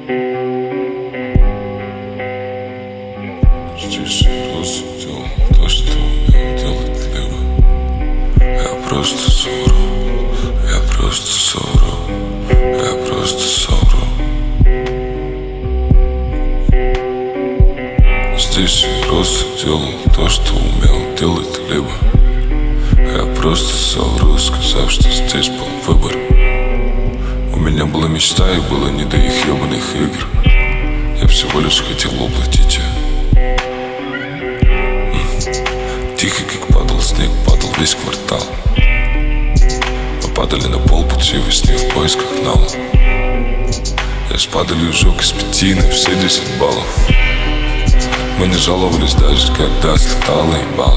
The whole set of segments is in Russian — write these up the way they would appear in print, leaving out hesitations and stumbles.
Здесь просто делал то, что умел делать либо. Я просто совру, я просто совру, я просто совру. Здесь я просто делал то, что умел делать либо. Я просто совру, сказав, что здесь был выбор. У меня была мечта и было не до их ебаных игр. Я всего лишь хотел уплатить ее. Тихо, как падал снег, падал весь квартал. Мы падали на полпути во сне в поисках нала. Я с падалью жёг из 5 на все 10 баллов. Мы не жаловались даже, когда слетало ебало.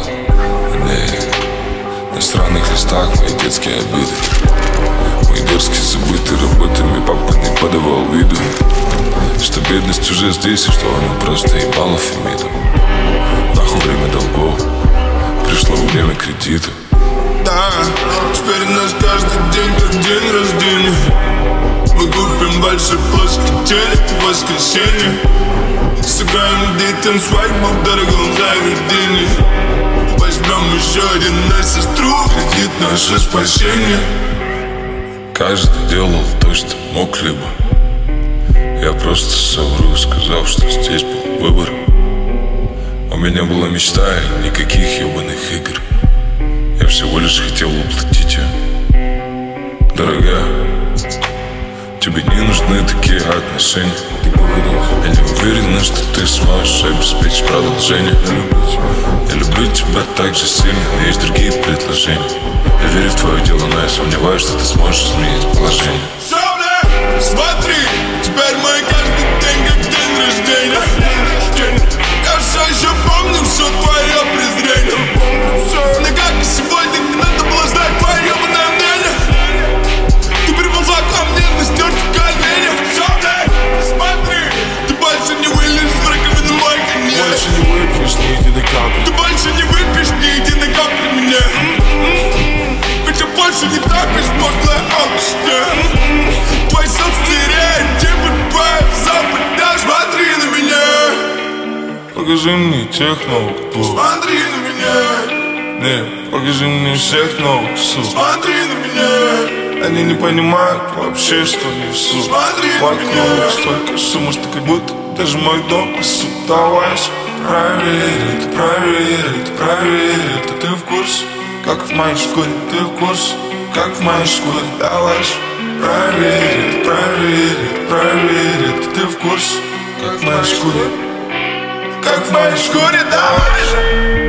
На странных листах мои детские обиды. Мои дерзкие забыты работами, папа не подавал виду, что бедность уже здесь и что она просто ебала Фемиду. Нахуй время долгов, пришло время кредита. Да, теперь у нас каждый день как день рождения. Мы купим большой плоский телек в воскресенье. Сыграем детям свадьбу в дорогом заведении. Возьмем еще один на сестру, кредит наше спасение. Каждый делал то, что мог либо. Я просто совру, сказав, что здесь был выбор. У меня была мечта и никаких ебаных игр. Я всего лишь хотел уплатить ее. Дорогая, тебе не нужны такие отношения. Я не уверена, что ты сможешь обеспечить продолжение. Я люблю тебя так же сильно, но есть другие предложения. Я верю в твое дело, но я сомневаюсь, что ты сможешь изменить положение. Смотри, теперь мой каждый день как день рождения. Я все еще помню все твое презрение. Но как и сегодня, не надо было знать твое ебаное мнение. Ты приползла ко мне на стертых коленях. Смотри, ты больше не вылезешь в раковину мой конец. Больше не выпьешь ни единой капли. Ты больше не выпьешь ни единой капли меня. Ведь я больше не тапишь в пошлой алкоголе. Твой собственный типа твоя западня. Смотри на меня. Покажи мне тех новых тур. Смотри на меня. Не, покажи мне всех новых суд. Смотри на меня. Они не понимают вообще, что несут. Смотри на вокруг меня. столько шума, что как будто даже мой дом пасут. Давай же проверь, ты в курсе, как в моей шкуре. Ты в курсе, как в моей шкуре. Давай же проверь, ты в курсе, как в моей шкуре. Как в моей шкуре, давай же.